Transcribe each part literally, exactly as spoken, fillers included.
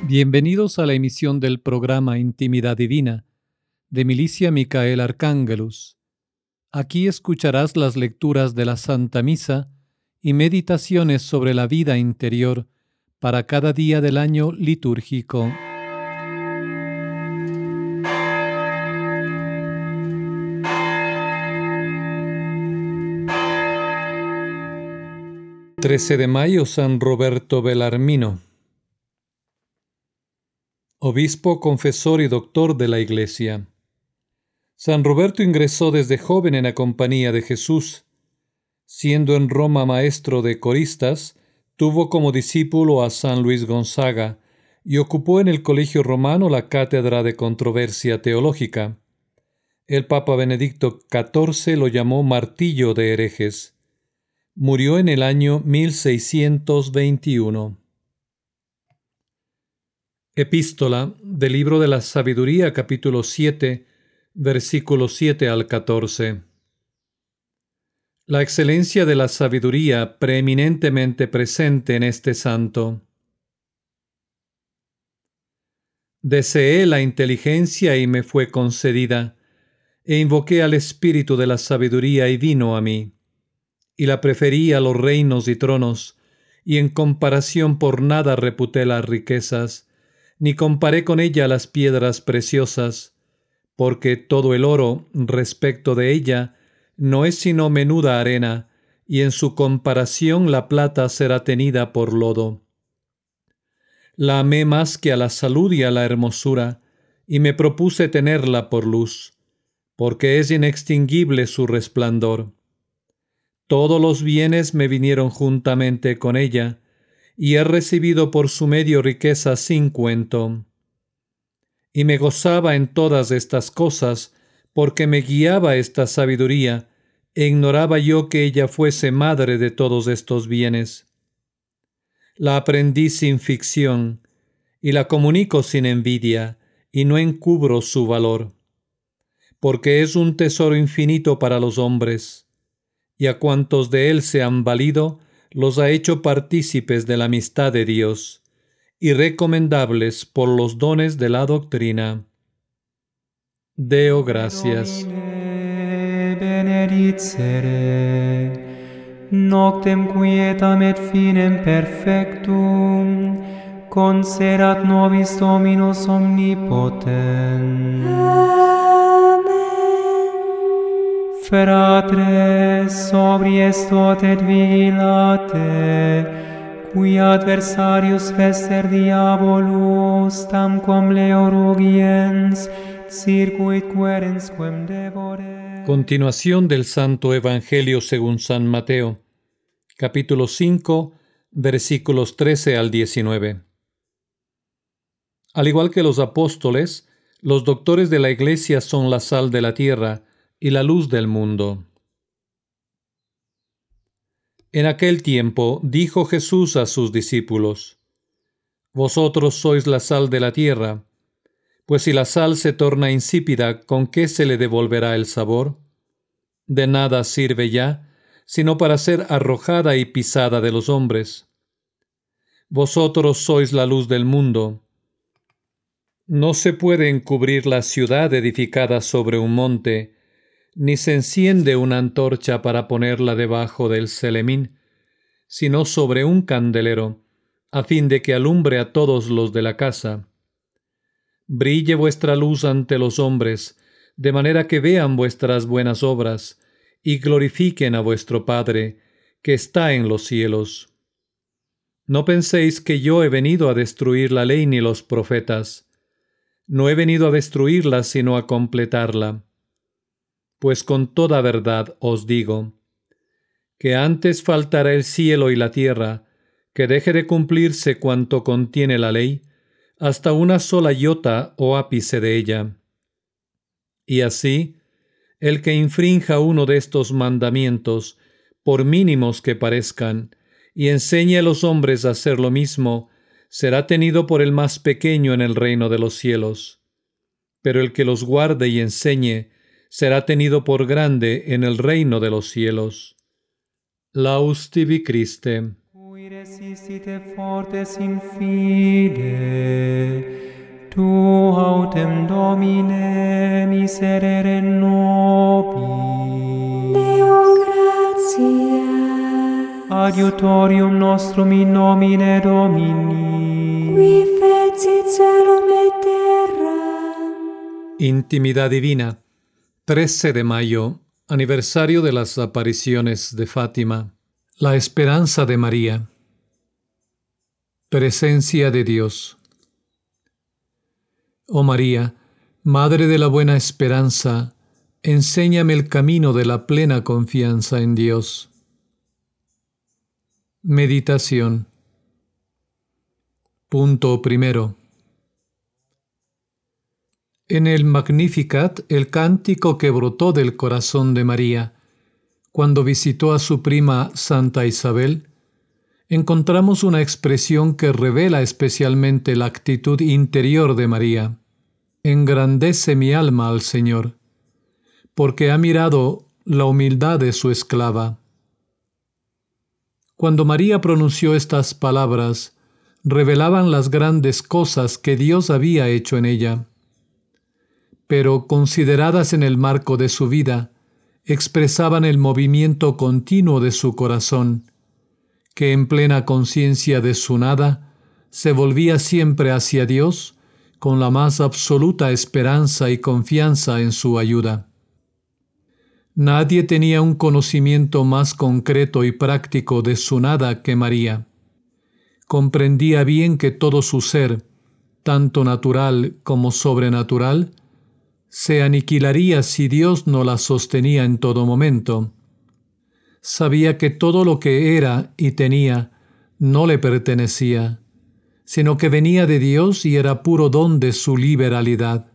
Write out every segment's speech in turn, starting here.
Bienvenidos a la emisión del programa Intimidad Divina de Milicia Micael Arcángelus. Aquí escucharás las lecturas de la Santa Misa y meditaciones sobre la vida interior para cada día del año litúrgico. trece de mayo, San Roberto Belarmino. Obispo, confesor y doctor de la Iglesia. San Roberto ingresó desde joven en la compañía de Jesús. Siendo en Roma maestro de coristas, tuvo como discípulo a San Luis Gonzaga y ocupó en el Colegio Romano la cátedra de controversia teológica. El Papa Benedicto catorce lo llamó martillo de herejes. Murió en el año mil seiscientos veintiuno. Epístola del Libro de la Sabiduría, capítulo siete, versículos siete al catorce. La excelencia de la sabiduría preeminentemente presente en este santo. Deseé la inteligencia y me fue concedida, e invoqué al espíritu de la sabiduría y vino a mí, y la preferí a los reinos y tronos, y en comparación por nada reputé las riquezas, ni comparé con ella las piedras preciosas, porque todo el oro respecto de ella no es sino menuda arena, y en su comparación la plata será tenida por lodo. La amé más que a la salud y a la hermosura, y me propuse tenerla por luz, porque es inextinguible su resplandor. Todos los bienes me vinieron juntamente con ella, y he recibido por su medio riquezas sin cuento. Y me gozaba en todas estas cosas, porque me guiaba esta sabiduría, e ignoraba yo que ella fuese madre de todos estos bienes. La aprendí sin ficción, y la comunico sin envidia, y no encubro su valor, porque es un tesoro infinito para los hombres, y a cuantos de él se han valido, los ha hecho partícipes de la amistad de Dios, y recomendables por los dones de la doctrina. Deo gracias. Benedicere, noctem quietam et finem perfectum, concederat nobis Dominus omnipotens. Fratres, sobries tot et vigilate, cui adversarius fester diabolus, tamquam leo rugiens, circuit querens quem devore. Continuación del Santo Evangelio según San Mateo, capítulo cinco, versículos trece al diecinueve. Al igual que los apóstoles, los doctores de la Iglesia son la sal de la tierra y la luz del mundo. En aquel tiempo dijo Jesús a sus discípulos: Vosotros sois la sal de la tierra, pues si la sal se torna insípida, ¿con qué se le devolverá el sabor? De nada sirve ya, sino para ser arrojada y pisada de los hombres. Vosotros sois la luz del mundo. No se puede encubrir la ciudad edificada sobre un monte, ni se enciende una antorcha para ponerla debajo del celemín, sino sobre un candelero, a fin de que alumbre a todos los de la casa. Brille vuestra luz ante los hombres, de manera que vean vuestras buenas obras, y glorifiquen a vuestro Padre, que está en los cielos. No penséis que yo he venido a destruir la ley ni los profetas. No he venido a destruirla, sino a completarla. Pues con toda verdad os digo, que antes faltará el cielo y la tierra, que deje de cumplirse cuanto contiene la ley, hasta una sola iota o ápice de ella. Y así, el que infrinja uno de estos mandamientos, por mínimos que parezcan, y enseñe a los hombres a hacer lo mismo, será tenido por el más pequeño en el reino de los cielos. Pero el que los guarde y enseñe, será tenido por grande en el reino de los cielos. Laus tibi Christe. Cui Resistite fortes in fide, tu autem Domine miserere nobis. Deo gratias. Adiutorium nostrum in nomine Domini, Qui feci celum et terra. Intimidad divina. trece de mayo, aniversario de las apariciones de Fátima. La esperanza de María. Presencia de Dios. Oh María, Madre de la buena esperanza, enséñame el camino de la plena confianza en Dios. Meditación. Punto primero. En el Magnificat, el cántico que brotó del corazón de María, cuando visitó a su prima Santa Isabel, encontramos una expresión que revela especialmente la actitud interior de María. Engrandece mi alma al Señor, porque ha mirado la humildad de su esclava. Cuando María pronunció estas palabras, revelaban las grandes cosas que Dios había hecho en ella, pero consideradas en el marco de su vida, expresaban el movimiento continuo de su corazón, que en plena conciencia de su nada, se volvía siempre hacia Dios con la más absoluta esperanza y confianza en su ayuda. Nadie tenía un conocimiento más concreto y práctico de su nada que María. Comprendía bien que todo su ser, tanto natural como sobrenatural, se aniquilaría si Dios no la sostenía en todo momento. Sabía que todo lo que era y tenía no le pertenecía, sino que venía de Dios y era puro don de su liberalidad.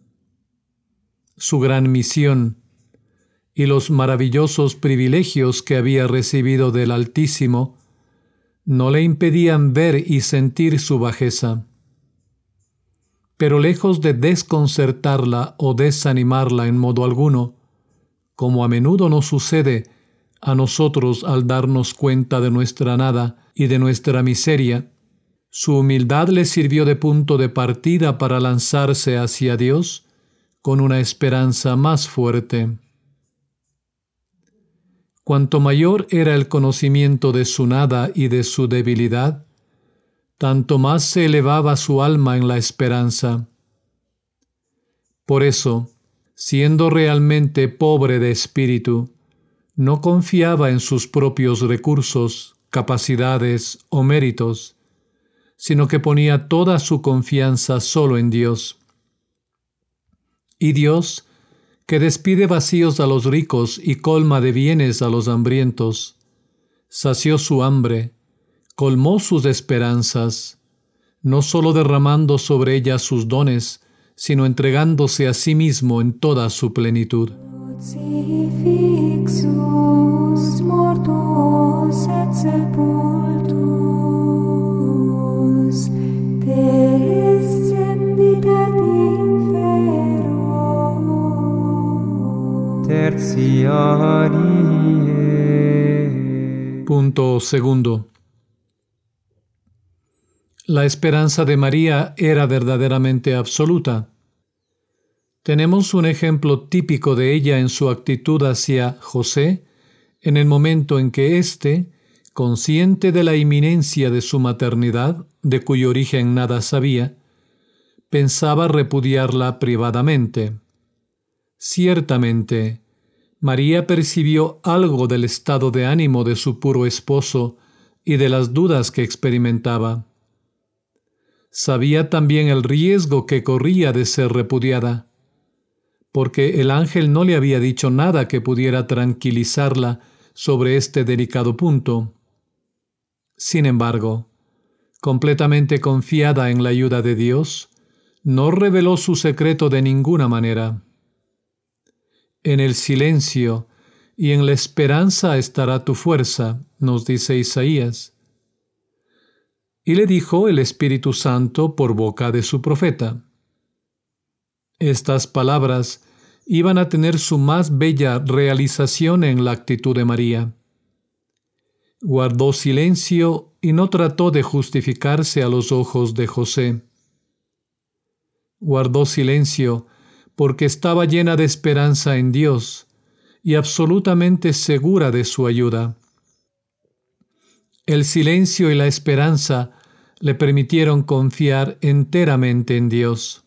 Su gran misión y los maravillosos privilegios que había recibido del Altísimo no le impedían ver y sentir su bajeza. Pero lejos de desconcertarla o desanimarla en modo alguno, como a menudo nos sucede a nosotros al darnos cuenta de nuestra nada y de nuestra miseria, su humildad le sirvió de punto de partida para lanzarse hacia Dios con una esperanza más fuerte. Cuanto mayor era el conocimiento de su nada y de su debilidad, tanto más se elevaba su alma en la esperanza. Por eso, siendo realmente pobre de espíritu, no confiaba en sus propios recursos, capacidades o méritos, sino que ponía toda su confianza solo en Dios. Y Dios, que despide vacíos a los ricos y colma de bienes a los hambrientos, sació su hambre, colmó sus esperanzas, no sólo derramando sobre ella sus dones, sino entregándose a sí mismo en toda su plenitud. Crucifixus mortus et sepultus, descendit ad infero. Tertiarie. Punto segundo. La esperanza de María era verdaderamente absoluta. Tenemos un ejemplo típico de ella en su actitud hacia José, en el momento en que éste, consciente de la inminencia de su maternidad, de cuyo origen nada sabía, pensaba repudiarla privadamente. Ciertamente, María percibió algo del estado de ánimo de su puro esposo y de las dudas que experimentaba. Sabía también el riesgo que corría de ser repudiada, porque el ángel no le había dicho nada que pudiera tranquilizarla sobre este delicado punto. Sin embargo, completamente confiada en la ayuda de Dios, no reveló su secreto de ninguna manera. En el silencio y en la esperanza estará tu fuerza, nos dice Isaías. Y le dijo el Espíritu Santo por boca de su profeta. Estas palabras iban a tener su más bella realización en la actitud de María. guardó silencio y no trató de justificarse a los ojos de José. Guardó silencio porque estaba llena de esperanza en Dios y absolutamente segura de su ayuda. El silencio y la esperanza le permitieron confiar enteramente en Dios.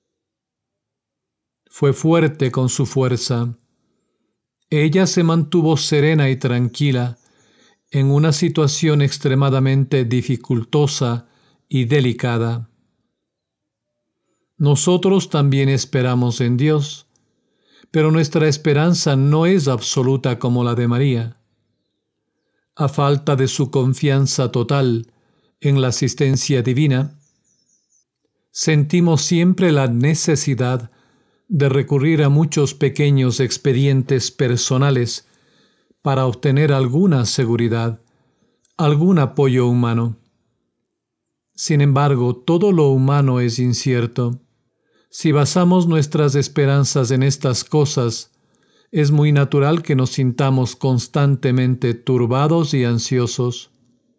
Fue fuerte con su fuerza. Ella se mantuvo serena y tranquila en una situación extremadamente dificultosa y delicada. Nosotros también esperamos en Dios, pero nuestra esperanza no es absoluta como la de María. A falta de su confianza total en la asistencia divina, sentimos siempre la necesidad de recurrir a muchos pequeños expedientes personales para obtener alguna seguridad, algún apoyo humano. Sin embargo, todo lo humano es incierto. Si basamos nuestras esperanzas en estas cosas, es muy natural que nos sintamos constantemente turbados y ansiosos.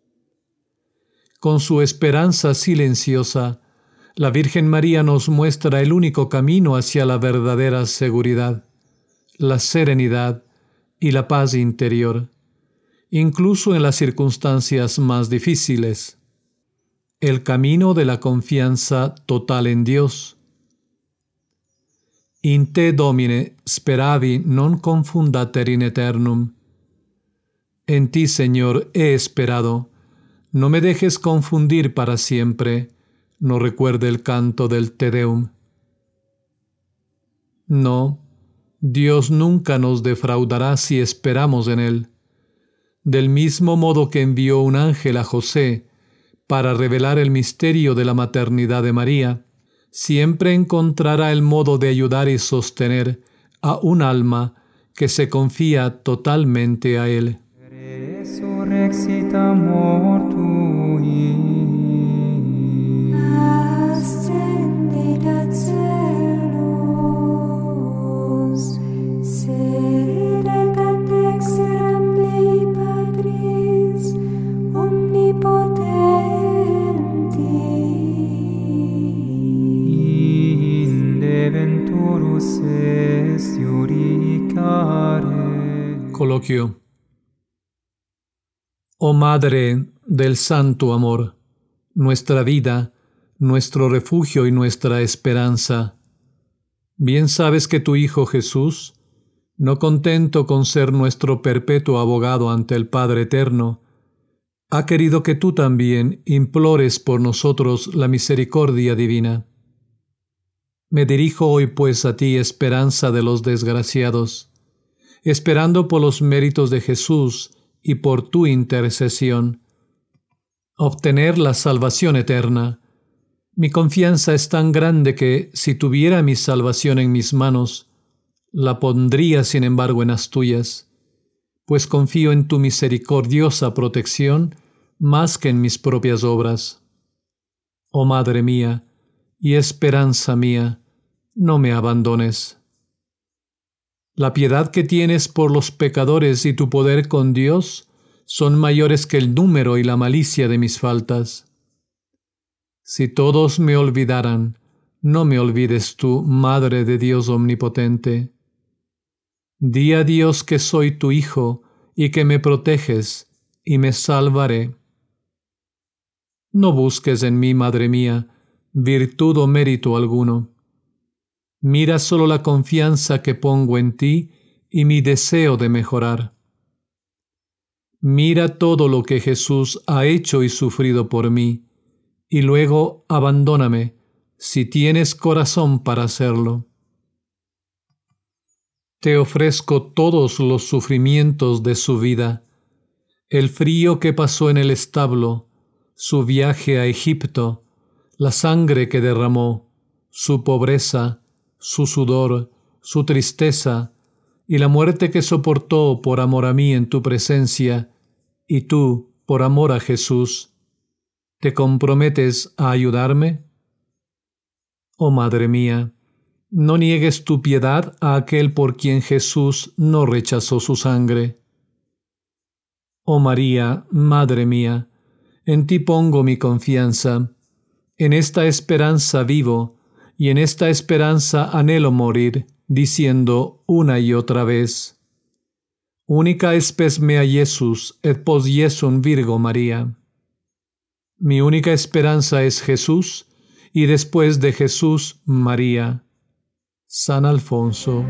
Con su esperanza silenciosa, la Virgen María nos muestra el único camino hacia la verdadera seguridad, la serenidad y la paz interior, incluso en las circunstancias más difíciles. El camino de la confianza total en Dios. In te, Domine, speravi non confundater in aeternum. En ti, Señor, he esperado. No me dejes confundir para siempre. No recuerde el canto del Te Deum. No, Dios nunca nos defraudará si esperamos en Él. Del mismo modo que envió un ángel a José para revelar el misterio de la maternidad de María, siempre encontrará el modo de ayudar y sostener a un alma que se confía totalmente a Él. Resurrexita mortui, ascendit ad caelos, sedet ad dexteram Dei Patris omnipotenti, inde venturus est iuricare. Coloquio. Oh Madre del Santo Amor, nuestra vida, nuestro refugio y nuestra esperanza, bien sabes que tu Hijo Jesús, no contento con ser nuestro perpetuo abogado ante el Padre Eterno, ha querido que tú también implores por nosotros la misericordia divina. Me dirijo hoy pues a ti, esperanza de los desgraciados, esperando por los méritos de Jesús y por tu intercesión, obtener la salvación eterna. Mi confianza es tan grande que, si tuviera mi salvación en mis manos, la pondría sin embargo en las tuyas, pues confío en tu misericordiosa protección más que en mis propias obras. Oh Madre mía y esperanza mía, no me abandones. La piedad que tienes por los pecadores y tu poder con Dios son mayores que el número y la malicia de mis faltas. Si todos me olvidaran, no me olvides tú, Madre de Dios omnipotente. Di a Dios que soy tu Hijo y que me proteges, y me salvaré. No busques en mí, Madre mía, virtud o mérito alguno. Mira solo la confianza que pongo en ti y mi deseo de mejorar. Mira todo lo que Jesús ha hecho y sufrido por mí, y luego abandóname, si tienes corazón para hacerlo. Te ofrezco todos los sufrimientos de su vida, el frío que pasó en el establo, su viaje a Egipto, la sangre que derramó, su pobreza, su sudor, su tristeza, y la muerte que soportó por amor a mí en tu presencia, y tú, por amor a Jesús, ¿te comprometes a ayudarme? Oh Madre mía, no niegues tu piedad a aquel por quien Jesús no rechazó su sangre. Oh María, Madre mía, en ti pongo mi confianza, en esta esperanza vivo, y en esta esperanza anhelo morir, diciendo una y otra vez: Única spes mea Iesus, et pos Iesum Virgo María. Mi única esperanza es Jesús, y después de Jesús, María. San Alfonso.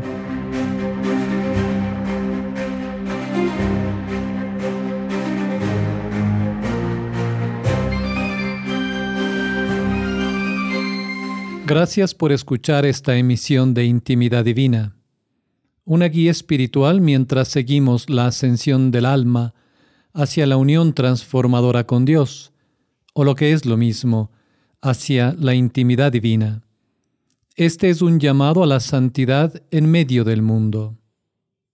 Gracias por escuchar esta emisión de Intimidad Divina, una guía espiritual mientras seguimos la ascensión del alma hacia la unión transformadora con Dios, o lo que es lo mismo, hacia la intimidad divina. Este es un llamado a la santidad en medio del mundo.